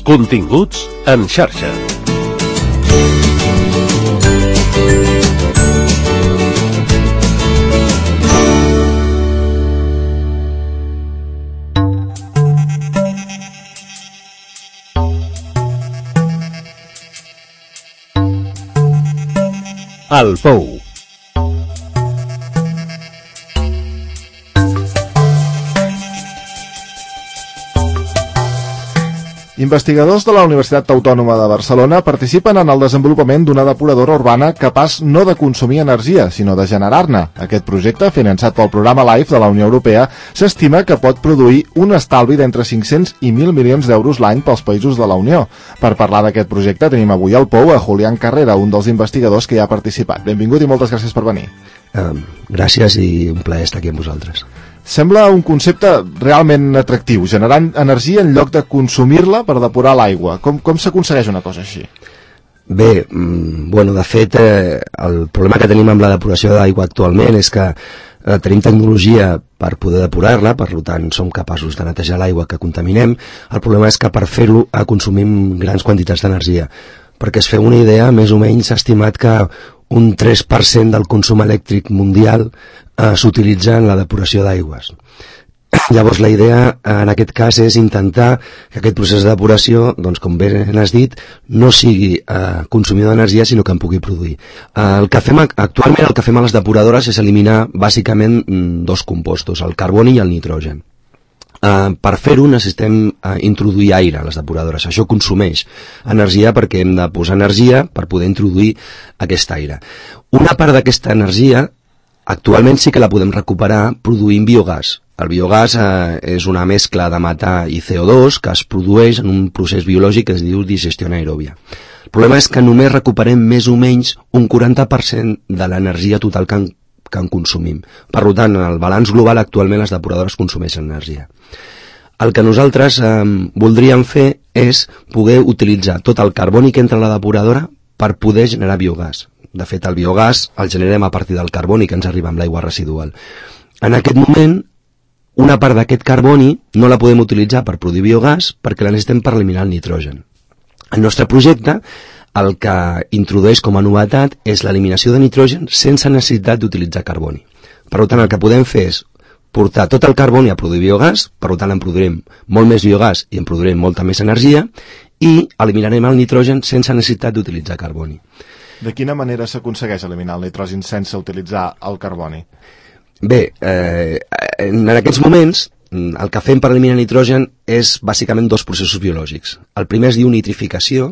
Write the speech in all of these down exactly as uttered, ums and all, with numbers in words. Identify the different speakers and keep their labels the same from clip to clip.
Speaker 1: Continguts en xarxa. El Pou.
Speaker 2: Investigadors de la Universitat Autònoma de Barcelona participen en el desenvolupament d'una depuradora urbana capaç no de consumir energia, sinó de generar-ne. Aquest projecte, finançat pel programa LIFE de la Unió Europea, s'estima que pot produir un estalvi d'entre cinc-cents i mil milions d'euros l'any pels països de la Unió. Per parlar d'aquest projecte tenim avui al Pou a Julián Carrera, un dels investigadors que hi ha participat. Benvingut i moltes gràcies per venir.
Speaker 3: Um, gràcies i un plaer estar aquí amb vosaltres.
Speaker 2: Sembla un concepte realment atractiu, generant energia en lloc de consumir-la per depurar l'aigua. Com, com s'aconsegueix una cosa així?
Speaker 3: Bé, mm, bueno, de fet, eh, el problema que tenim amb la depuració d'aigua actualment és que eh, tenim tecnologia per poder depurar-la, per tant som capaços de netejar l'aigua que contaminem. El problema és que per fer-ho eh, consumim grans quantitats d'energia. Perquè es feu una idea, més o menys s'ha estimat que un tres per cent del consum elèctric mundial eh, s'utilitza en la depuració d'aigües. Llavors la idea en aquest cas és intentar que aquest procés de depuració, doncs com bé has dit, no sigui eh, consumidor d'energia sinó que en pugui produir. Eh, el que fem actualment el que fem a les depuradores és eliminar bàsicament dos compostos, el carboni i el nitrogen. Uh, per fer-ho necessitem uh, introduir aire a les depuradores. Això consumeix energia perquè hem de posar energia per poder introduir aquest aire. Una part d'aquesta energia actualment sí que la podem recuperar produint biogàs. El biogàs uh, és una mescla de metà i C O dos que es produeix en un procés biològic que es diu digestió anaeròbia. El problema és que només recuperem més o menys un quaranta per cent de l'energia total que en que en consumim. Per tant, en el balanç global actualment les depuradores consumeixen energia. El que nosaltres eh, voldríem fer és poder utilitzar tot el carboni que entra a la depuradora per poder generar biogàs. De fet, el biogàs el generem a partir del carboni que ens arriba amb l'aigua residual. En aquest moment, una part d'aquest carboni no la podem utilitzar per produir biogàs perquè la necessitem per eliminar el nitrogen. El nostre projecte el que introdueix com a novetat és l'eliminació de nitrogen sense necessitat d'utilitzar carboni. Per tant, el que podem fer és portar tot el carboni a produir biogàs, per tant en produirem molt més biogàs i en produirem molta més energia, i eliminarem el nitrogen sense necessitat d'utilitzar carboni.
Speaker 2: De quina manera s'aconsegueix eliminar el nitrogen sense utilitzar el carboni?
Speaker 3: Bé, eh, en aquests moments el que fem per eliminar nitrogen és bàsicament dos processos biològics. El primer es diu nitrificació,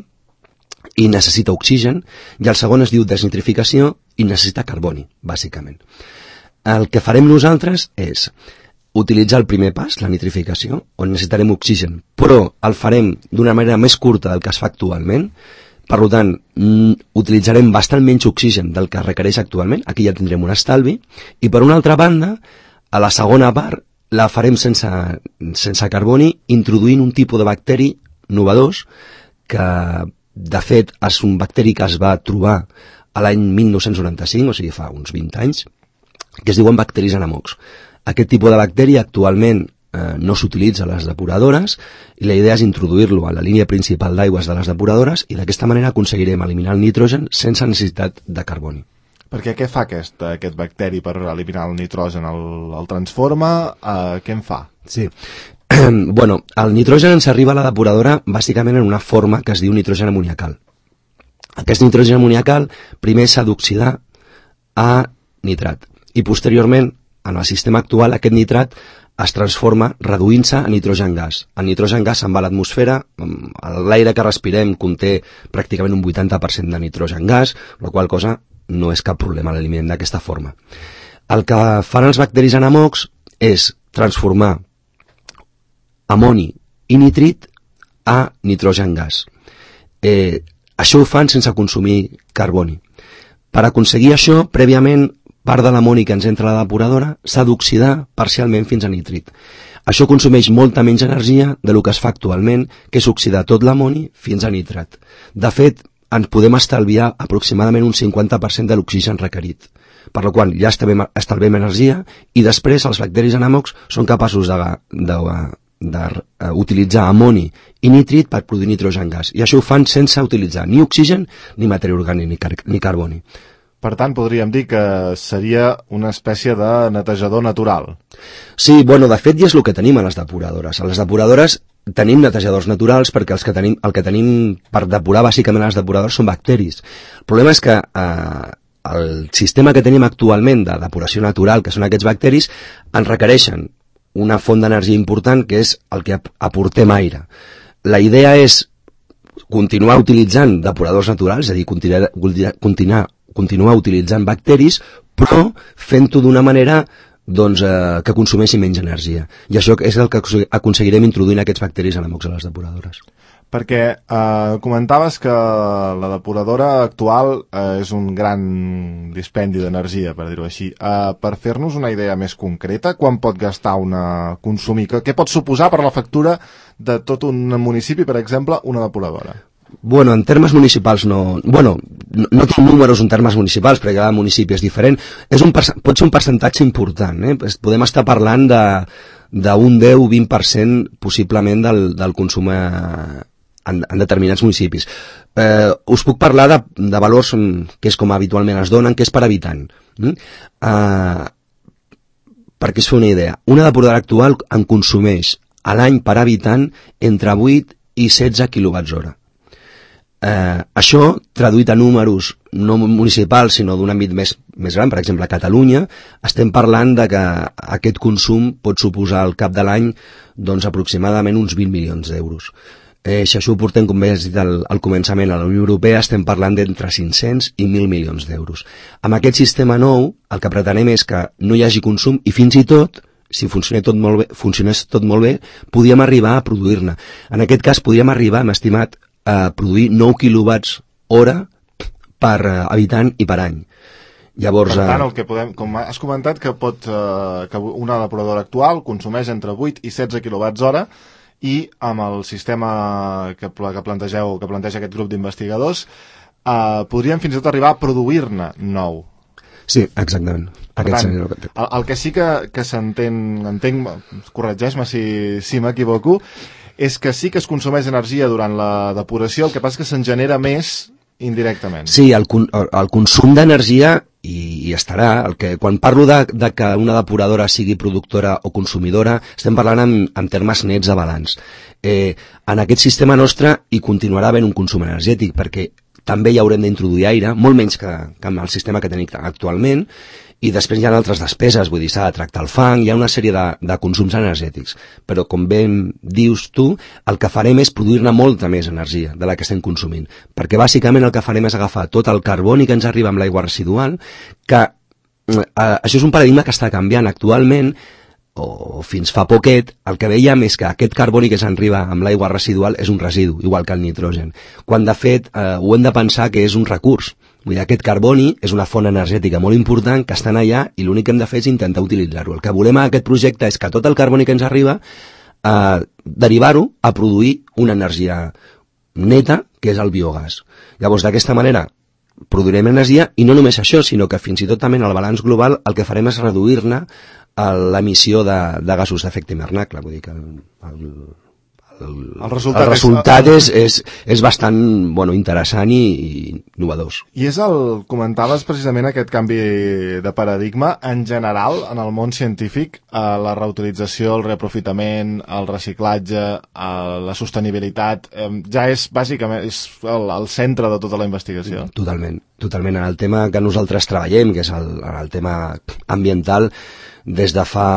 Speaker 3: i necessita oxigen, i el segon es diu desnitrificació i necessita carboni, bàsicament. El que farem nosaltres és utilitzar el primer pas, la nitrificació, on necessitarem oxigen, però el farem d'una manera més curta del que es fa actualment, per tant, utilitzarem bastant menys oxigen del que requereix actualment, aquí ja tindrem un estalvi, i per una altra banda, a la segona part, la farem sense, sense carboni, introduint un tipus de bacteri novedós que de fet, és un bacteri que es va trobar a l'any mil nou-cents noranta-cinc, o sigui fa uns vint anys, que es diuen bacteris anamox. Aquest tipus de bacteri actualment eh, no s'utilitza a les depuradores i la idea és introduir-lo a la línia principal d'aigües de les depuradores i d'aquesta manera aconseguirem eliminar el nitrogen sense necessitat de carboni.
Speaker 2: Perquè què fa aquest, aquest bacteri per eliminar el nitrogen? El, el transforma? Eh, què en fa?
Speaker 3: Sí. Bueno, el nitrogen ens arriba a la depuradora bàsicament en una forma que es diu nitrogen amoniacal. Aquest nitrogen amoniacal primer s'ha d'oxidar a nitrat i posteriorment, en el sistema actual, aquest nitrat es transforma reduint-se a nitrogen gas. El nitrogen gas se'n va a l'atmosfera, l'aire que respirem conté pràcticament un vuitanta per cent de nitrogen gas, la qual cosa no és cap problema l'eliminem d'aquesta forma. El que fan els bacteris anamox és transformar amoni i nitrit a nitrogen gas. Eh, això ho fan sense consumir carboni. Per aconseguir això, prèviament, part de l'amoni que ens entra a la depuradora s'ha d'oxidar parcialment fins a nitrit. Això consumeix molta menys energia de lo que es fa actualment, que és oxidar tot l'amoni fins a nitrat. De fet, ens podem estalviar aproximadament un cinquanta per cent de l'oxigen requerit, per la qual ja estalviem, estalviem energia i després els bacteris anamox són capaços de, de, de eh, utilitzar amoni i nitrit per produir nitrogen gas. I això ho fan sense utilitzar ni oxigen, ni matèria orgànica, ni, car ni carboni.
Speaker 2: Per tant, podríem dir que seria una espècie de netejador natural.
Speaker 3: Sí, bueno, de fet, ja és el que tenim a les depuradores. A les depuradores tenim netejadors naturals perquè els que tenim, el que tenim per depurar bàsicament a les depuradores són bacteris. El problema és que eh, el sistema que tenim actualment de depuració natural, que són aquests bacteris, ens requereixen una font d'energia important que és el que aportem aire. La idea és continuar utilitzant depuradors naturals, és a dir, continuar, continuar, continuar utilitzant bacteris, però fent-ho d'una manera doncs, eh, que consumeixi menys energia. I això és el que aconseguirem introduint aquests bacteris anamòcs a les depuradores.
Speaker 2: Perquè eh, comentaves que la depuradora actual eh, és un gran dispendi d'energia, per dir-ho així. Eh, per fer-nos una idea més concreta, quan pot gastar una consumir? Què pot suposar per la factura de tot un municipi, per exemple, una depuradora?
Speaker 3: Bueno, en termes municipals no... Bueno, no, no tinc números en termes municipals, perquè cada municipi és diferent. És un, pot ser un percentatge important, eh? Podem estar parlant de d'un deu o vint per cent possiblement del, del consum en, en determinats municipis. Eh, us puc parlar de, de valors que és com habitualment es donen, que és per habitant. Mm? Eh, perquè es fa una idea. Una depuradora actual en consumeix a l'any per habitant entre vuit i setze quilowatts hora. Eh, això, traduït a números no municipals, sinó d'un àmbit més, més gran, per exemple, a Catalunya, estem parlant de que aquest consum pot suposar al cap de l'any doncs, aproximadament uns vint milions d'euros. Eh, si això ho portem, com bé has dit al, al començament, a la Unió Europea, estem parlant d'entre cinc-cents i mil milions d'euros. Amb aquest sistema nou, el que pretenem és que no hi hagi consum i fins i tot, si funcionés tot molt bé, funcionés tot molt bé, podíem arribar a produir-ne. En aquest cas, podríem arribar, hem estimat, a produir nou quilowatts hora per uh, habitant i per any. Llavors,
Speaker 2: per tant, el que podem, com has comentat, que pot uh, que una depuradora actual consumeix entre vuit i setze quilowatts hora i amb el sistema que, que plantegeu, que planteja aquest grup d'investigadors, uh, podríem fins i tot arribar a produir-ne nou.
Speaker 3: Sí, exactament. Aquest
Speaker 2: tant, el, el que sí que, que s'entén, entenc, corregeix-me si, si m'equivoco, és que sí que es consumeix energia durant la depuració, el que passa és que se'n genera més indirectament.
Speaker 3: Sí, el, el consum d'energia i, i estarà. El que, quan parlo de, de que una depuradora sigui productora o consumidora, estem parlant en, en termes nets de balanç. Eh, en aquest sistema nostre hi continuarà havent un consum energètic, perquè també hi haurem d'introduir aire, molt menys que, que amb el sistema que tenim actualment, i després hi ha altres despeses, vull dir, s'ha de tractar el fang, hi ha una sèrie de, de consums energètics, però com ben dius tu, el que farem és produir-ne molta més energia de la que estem consumint, perquè bàsicament el que farem és agafar tot el carboni que ens arriba amb l'aigua residual, que eh, això és un paradigma que està canviant actualment, o fins fa poquet, el que veiem és que aquest carboni que s'enriba amb l'aigua residual és un residu, igual que el nitrogen, quan de fet eh, ho hem de pensar que és un recurs. Vull dir, aquest carboni és una font energètica molt important que estan allà i l'únic que hem de fer és intentar utilitzar-ho. El que volem a aquest projecte és que tot el carboni que ens arriba eh, derivar-ho a produir una energia neta, que és el biogàs. Llavors, d'aquesta manera, produirem energia i no només això, sinó que fins i tot també en el balanç global el que farem és reduir-ne l'emissió de, de gasos d'efecte hivernacle. Vull dir que el, el, el,
Speaker 2: el resultat,
Speaker 3: el resultat és, és, és bastant bueno, interessant i, i innovador.
Speaker 2: I és el, comentaves precisament aquest canvi de paradigma en general en el món científic, eh, la reutilització, el reaprofitament, el reciclatge, eh, la sostenibilitat, eh, ja és bàsicament és el, el centre de tota la investigació.
Speaker 3: Totalment, totalment. En el tema que nosaltres treballem, que és el, el tema ambiental, des de fa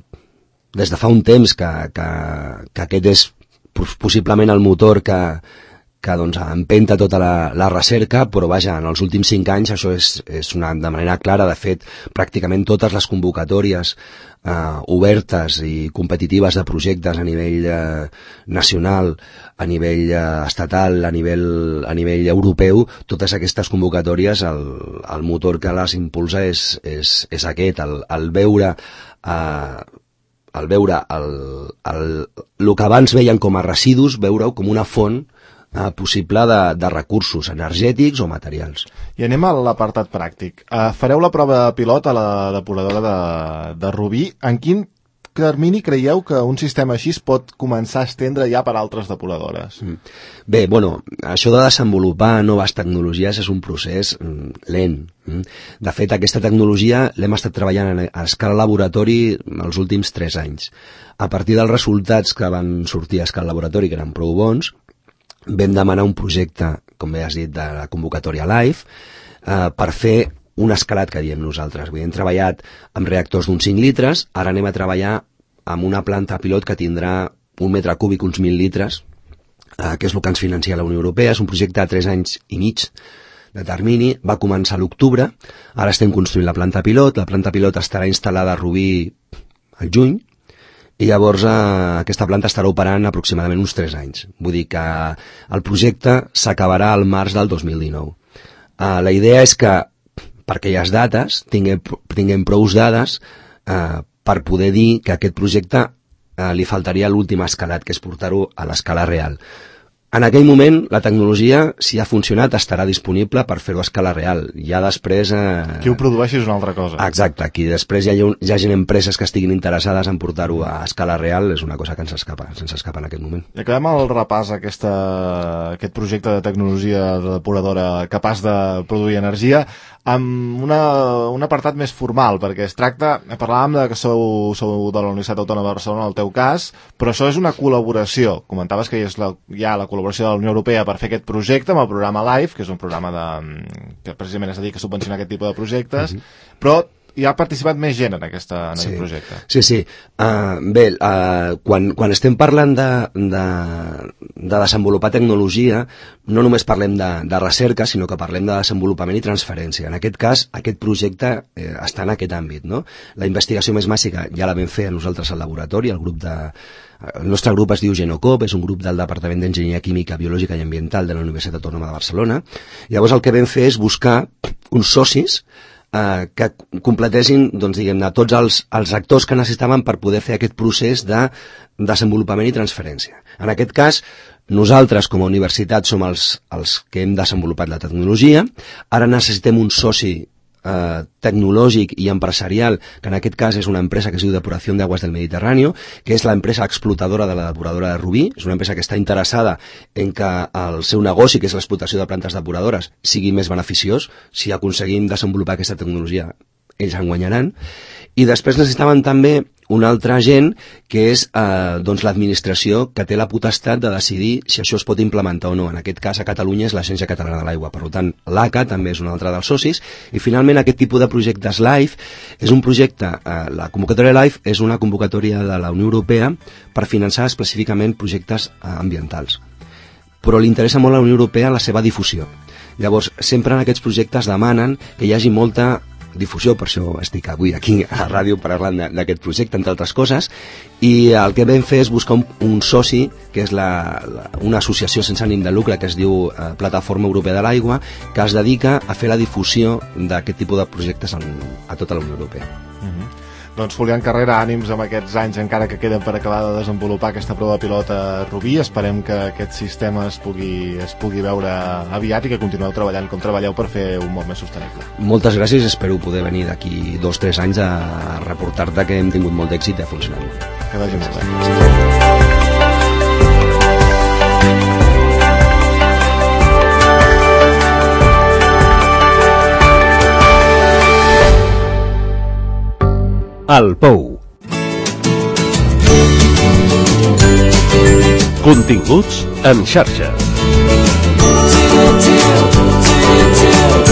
Speaker 3: des de fa un temps que, que, que aquest és possiblement el motor que, que doncs, empenta tota la, la recerca, però vaja, en els últims cinc anys això és, és una, de manera clara. De fet, pràcticament totes les convocatòries eh, obertes i competitives de projectes a nivell eh, nacional, a nivell eh, estatal, a nivell, a nivell europeu, totes aquestes convocatòries, el, el motor que les impulsa és, és, és aquest, el, el veure eh, el veure el, el, el que abans veien com a residus, veure-ho com una font eh, possible de, de recursos energètics o materials.
Speaker 2: I anem a l'apartat pràctic. Uh, fareu la prova pilot a la depuradora de, de Rubí. En quin termini creieu que un sistema així es pot començar a estendre ja per altres depuradores?
Speaker 3: Mm. Bé, bueno, això de desenvolupar noves tecnologies és un procés mm, lent. Mm. De fet, aquesta tecnologia l'hem estat treballant a escala laboratori els últims tres anys. A partir dels resultats que van sortir a escala laboratori, que eren prou bons, vam demanar un projecte, com bé has dit, de la convocatòria LIFE, eh, per fer un escalat que diem nosaltres. Vull dir, hem treballat amb reactors d'uns cinc litres, ara anem a treballar amb una planta pilot que tindrà un metre cúbic, uns mil litres, eh, que és el que ens financia la Unió Europea. És un projecte de tres anys i mig de termini, va començar a l'octubre, ara estem construint la planta pilot, la planta pilot estarà instal·lada a Rubí al juny, i llavors eh, aquesta planta estarà operant aproximadament uns tres anys. Vull dir que el projecte s'acabarà al març del dos mil dinou. Eh, la idea és que, per aquelles dates, tinguem, tinguem prou dades eh, per poder dir que a aquest projecte eh, li faltaria l'últim escalat, que és portar-ho a l'escala real. En aquell moment, la tecnologia, si ha funcionat, estarà disponible per fer-ho a escala real. Ja després... Eh...
Speaker 2: Qui ho produeixi és una altra cosa.
Speaker 3: Exacte, aquí després hi ha, hi ha gent empreses que estiguin interessades en portar-ho a escala real, és una cosa que ens escapa, ens escapa en aquest moment.
Speaker 2: I acabem el repàs a aquesta, aquest projecte de tecnologia de depuradora capaç de produir energia amb una, un apartat més formal, perquè es tracta, parlàvem de que sou, sou de la Universitat Autònoma de Barcelona, en el teu cas, però això és una col·laboració. Comentaves que hi, és la, hi ha la col·laboració de la Unió Europea per fer aquest projecte amb el programa LIFE, que és un programa de, que precisament es dedica a subvencionar aquest tipus de projectes, uh-huh. però hi ha participat més gent en, aquesta, en
Speaker 3: sí.
Speaker 2: aquest projecte.
Speaker 3: Sí, sí. Uh, bé, uh, quan, quan estem parlant de, de, de desenvolupar tecnologia, no només parlem de, de recerca, sinó que parlem de desenvolupament i transferència. En aquest cas, aquest projecte eh, està en aquest àmbit, no? La investigació més bàsica ja la vam fer a nosaltres al laboratori, el grup de... El nostre grup es diu Genocop, és un grup del Departament d'Enginyeria Química, Biològica i Ambiental de la Universitat Autònoma de Barcelona. Llavors el que vam fer és buscar uns socis eh, que completessin, doncs, diguem-ne, tots els, els actors que necessitaven per poder fer aquest procés de desenvolupament i transferència. En aquest cas, nosaltres com a universitat som els, els que hem desenvolupat la tecnologia, ara necessitem un soci Eh, tecnològic i empresarial, que en aquest cas és una empresa que es diu Depuració d'Aguas del Mediterrani, que és l'empresa explotadora de la depuradora de Rubí. És una empresa que està interessada en que el seu negoci, que és l'explotació de plantes depuradores, sigui més beneficiós. Si aconseguim desenvolupar aquesta tecnologia, ells en guanyaran. I després necessitaven també un altre agent, que és eh, doncs l'administració, que té la potestat de decidir si això es pot implementar o no. En aquest cas, a Catalunya és l'Agència Catalana de l'Aigua. Per tant, l'A C A també és un altre dels socis. I finalment, aquest tipus de projectes LIFE és un projecte, eh, la convocatòria LIFE és una convocatòria de la Unió Europea per finançar específicament projectes eh, ambientals. Però li interessa molt a la Unió Europea la seva difusió. Llavors, sempre en aquests projectes demanen que hi hagi molta difusió, per això estic avui aquí a la ràdio parlant d'aquest projecte, entre altres coses, i el que vam fer és buscar un, un soci, que és la, la, una associació sense ànim de lucre que es diu eh, Plataforma Europea de l'Aigua, que es dedica a fer la difusió d'aquest tipus de projectes en, a tota la Unió Europea.
Speaker 2: Uh-huh. Doncs Julián Carrera, ànims amb aquests anys encara que queden per acabar de desenvolupar aquesta prova pilot a Rubí. Esperem que aquest sistema es pugui, es pugui veure aviat i que continueu treballant com treballeu per fer un món més sostenible.
Speaker 3: Moltes gràcies, espero poder venir d'aquí dos o tres anys a reportar-te que hem tingut molt d'èxit i ha funcionat molt.
Speaker 2: Que vagi molt bé.
Speaker 1: El Pou. Continguts en xarxa.